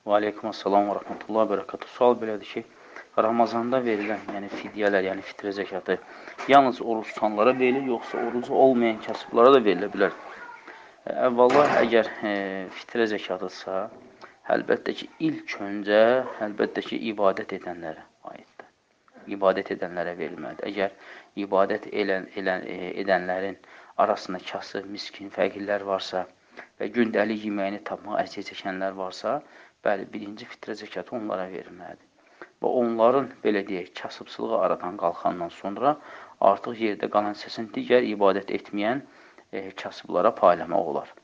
Və aleykumussalam və rəhmətullah və bərəkatuhu. Sual belədir ki, Ramazanda verilən, yəni fidyələr, yəni fitrə zəkatı yalnız oruç tutanlara verilir, yoxsa orucu olmayan kasıblara da verilə bilər? Əvvəllah, əgər fitrə zəkatırsa, əlbəttə ki, ilk öncə, əlbəttə ki, ibadət edənlərə aiddir. İbadət edənlərə verilməlidir. Əgər ibadət edənlərin arasında kasıb, miskin, fəqirlər varsa və gündəlik yeməyini tapmaq əziyyət çəkənlər varsa, bəli, birinci fitrə zəkatı onlara verilməlidir. Və onların, belə deyək, kasıbçılığı aradan qalxandan sonra artıq yerdə qalan hissəsini digər ibadət etməyən kasıblara paylamaq olar.